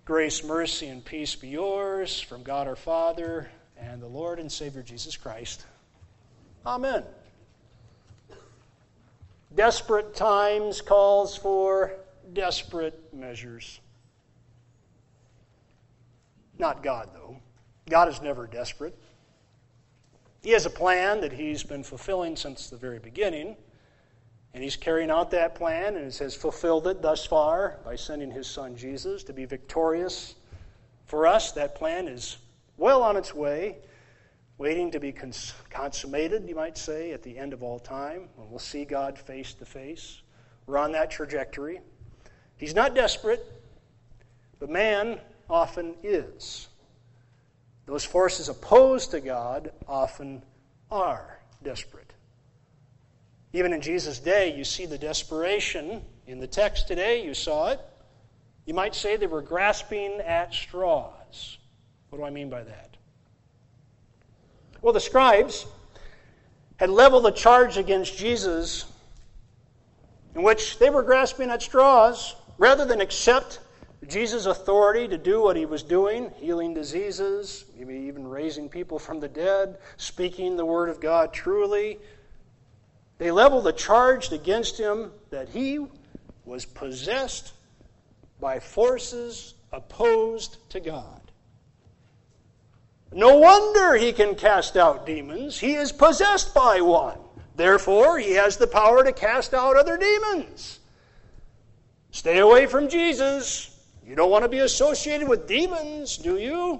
Grace, mercy, and peace be yours from God our Father and the Lord and Savior Jesus Christ. Amen. Desperate times calls for desperate measures. Not God, though. God is never desperate. He has a plan that He's been fulfilling since the very beginning, and He's carrying out that plan and has fulfilled it thus far by sending His Son Jesus to be victorious for us. That plan is well on its way, waiting to be consummated, you might say, at the end of all time, when we'll see God face to face. We're on that trajectory. He's not desperate, but man often is. Those forces opposed to God often are desperate. Even in Jesus' day, you see the desperation. In the text today, you saw it. You might say they were grasping at straws. What do I mean by that? Well, the scribes had leveled a charge against Jesus in which they were grasping at straws. Rather than accept Jesus' authority to do what He was doing, healing diseases, maybe even raising people from the dead, speaking the Word of God truly, they leveled a charge against Him that He was possessed by forces opposed to God. No wonder He can cast out demons. He is possessed by one. Therefore, He has the power to cast out other demons. Stay away from Jesus. You don't want to be associated with demons, do you?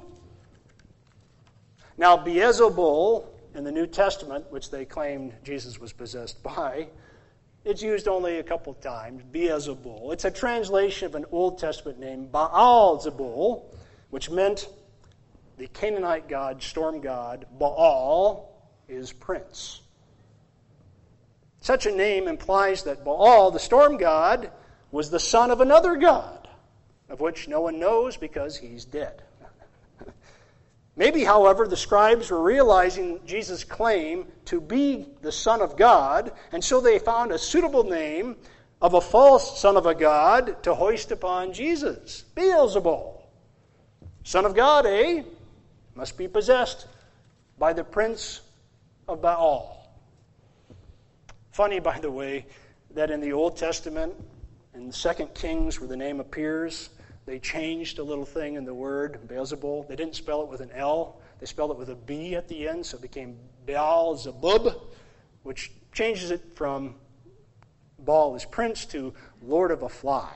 Now, Beelzebul in the New Testament, which they claimed Jesus was possessed by, it's used only a couple times, Beelzebul. It's a translation of an Old Testament name, Baal-zebul, which meant the Canaanite god, storm god. Baal is prince. Such a name implies that Baal, the storm god, was the son of another god, of which no one knows because he's dead. Maybe, however, the scribes were realizing Jesus' claim to be the Son of God, and so they found a suitable name of a false son of a god to hoist upon Jesus. Beelzebul. Son of God, eh? Must be possessed by the prince of Baal. Funny, by the way, that in the Old Testament, in 2 Kings, where the name appears, they changed a little thing in the word, Beelzebul. They didn't spell it with an L. They spelled it with a B at the end, so it became Baal-zebub, which changes it from Baal as prince to lord of a fly.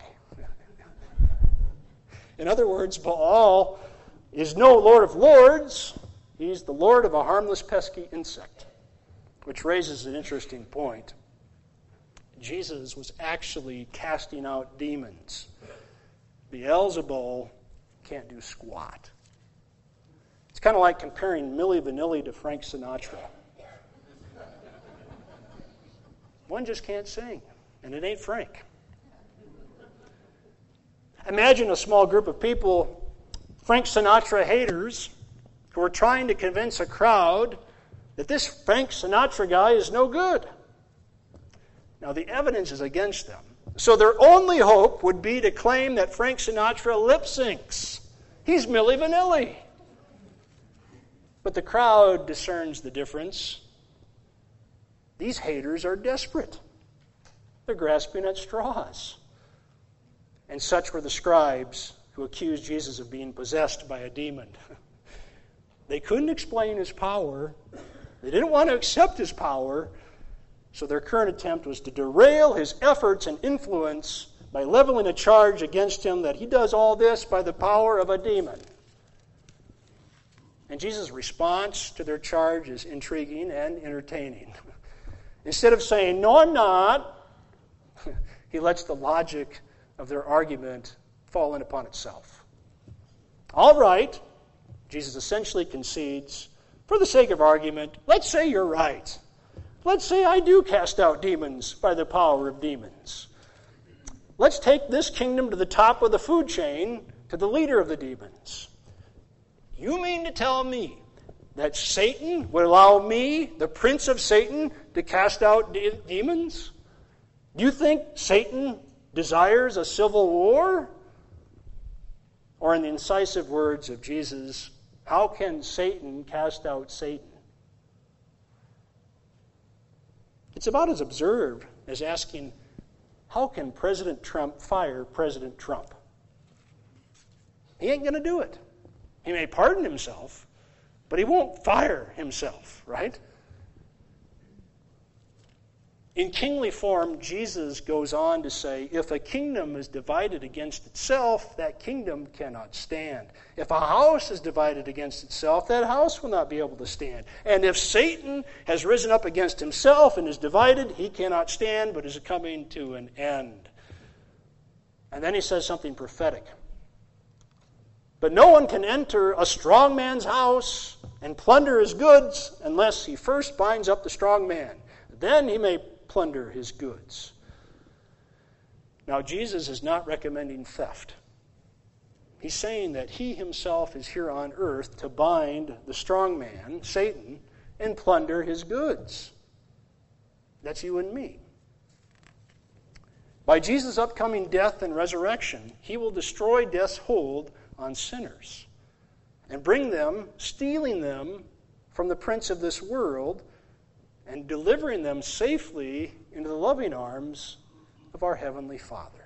In other words, Baal is no lord of lords. He's the lord of a harmless, pesky insect, which raises an interesting point. Jesus was actually casting out demons. Beelzebul can't do squat. It's kind of like comparing Milli Vanilli to Frank Sinatra. One just can't sing, and it ain't Frank. Imagine a small group of people, Frank Sinatra haters, who are trying to convince a crowd that this Frank Sinatra guy is no good. Now, the evidence is against them. So their only hope would be to claim that Frank Sinatra lip syncs. He's Milli Vanilli. But the crowd discerns the difference. These haters are desperate. They're grasping at straws. And such were the scribes who accused Jesus of being possessed by a demon. They couldn't explain His power. They didn't want to accept His power. So their current attempt was to derail His efforts and influence by leveling a charge against Him that He does all this by the power of a demon. And Jesus' response to their charge is intriguing and entertaining. Instead of saying, "No, I'm not," He lets the logic of their argument fall in upon itself. All right, Jesus essentially concedes, for the sake of argument, let's say you're right. Let's say I do cast out demons by the power of demons. Let's take this kingdom to the top of the food chain, to the leader of the demons. You mean to tell me that Satan would allow me, the prince of Satan, to cast out demons? Do you think Satan desires a civil war? Or in the incisive words of Jesus, how can Satan cast out Satan? It's about as absurd as asking, how can President Trump fire President Trump? He ain't going to do it. He may pardon himself, but he won't fire himself, right? In kingly form, Jesus goes on to say, if a kingdom is divided against itself, that kingdom cannot stand. If a house is divided against itself, that house will not be able to stand. And if Satan has risen up against himself and is divided, he cannot stand, but is coming to an end. And then he says something prophetic. But no one can enter a strong man's house and plunder his goods unless he first binds up the strong man. Then he may plunder his goods. Now, Jesus is not recommending theft. He's saying that he himself is here on earth to bind the strong man, Satan, and plunder his goods. That's you and me. By Jesus' upcoming death and resurrection, he will destroy death's hold on sinners and bring them, stealing them from the prince of this world, and delivering them safely into the loving arms of our Heavenly Father.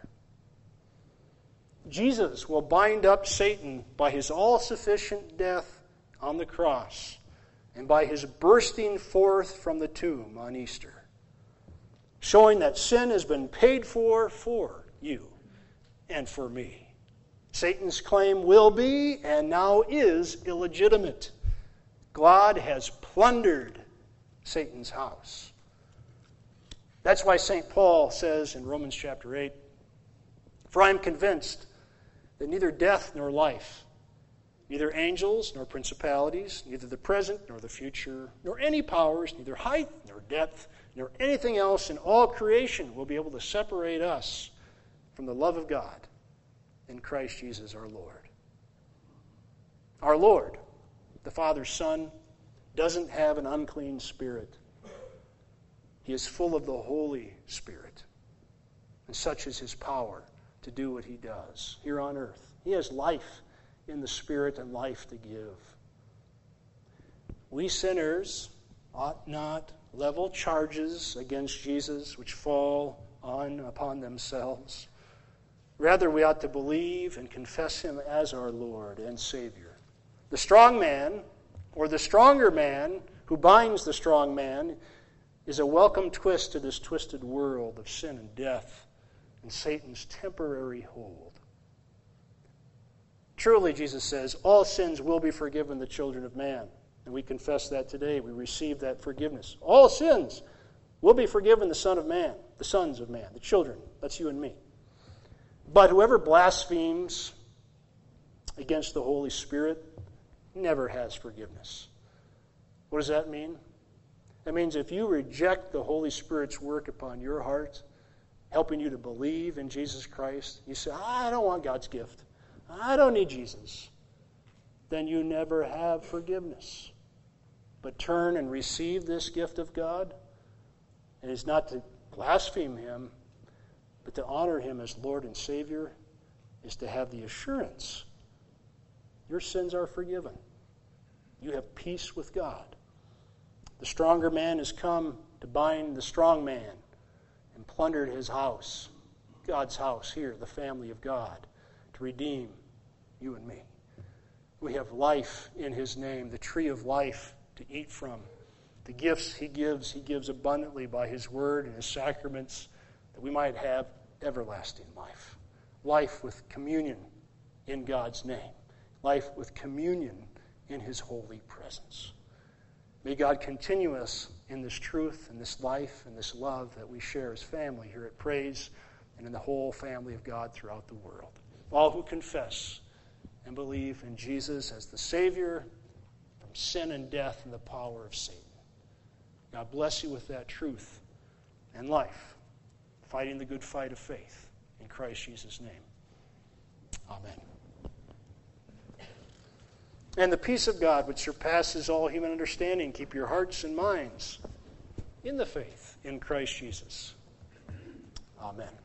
Jesus will bind up Satan by his all-sufficient death on the cross and by his bursting forth from the tomb on Easter, showing that sin has been paid for you and for me. Satan's claim will be and now is illegitimate. God has plundered Satan's house. That's why St. Paul says in Romans chapter 8, for I am convinced that neither death nor life, neither angels nor principalities, neither the present nor the future, nor any powers, neither height nor depth, nor anything else in all creation will be able to separate us from the love of God in Christ Jesus our Lord. Our Lord, the Father's Son, doesn't have an unclean spirit. He is full of the Holy Spirit. And such is his power to do what he does here on earth. He has life in the Spirit and life to give. We sinners ought not level charges against Jesus which fall upon themselves. Rather, we ought to believe and confess him as our Lord and Savior. The strong man, or the stronger man who binds the strong man, is a welcome twist to this twisted world of sin and death and Satan's temporary hold. Truly, Jesus says, all sins will be forgiven the children of man. And we confess that today. We receive that forgiveness. All sins will be forgiven the Son of Man, the sons of man, the children. That's you and me. But whoever blasphemes against the Holy Spirit never has forgiveness. What does that mean? That means if you reject the Holy Spirit's work upon your heart, helping you to believe in Jesus Christ, you say, I don't want God's gift. I don't need Jesus. Then you never have forgiveness. But turn and receive this gift of God. And it's not to blaspheme him, but to honor him as Lord and Savior is to have the assurance your sins are forgiven. You have peace with God. The stronger man has come to bind the strong man and plundered his house, God's house here, the family of God, to redeem you and me. We have life in his name, the tree of life to eat from. The gifts he gives abundantly by his word and his sacraments, that we might have everlasting life. Life with communion in God's name. Life with communion in his holy presence. May God continue us in this truth and this life and this love that we share as family here at Praise and in the whole family of God throughout the world. All who confess and believe in Jesus as the Savior from sin and death and the power of Satan. God bless you with that truth and life, fighting the good fight of faith. In Christ Jesus' name. Amen. And the peace of God, which surpasses all human understanding, keep your hearts and minds in the faith in Christ Jesus. Amen.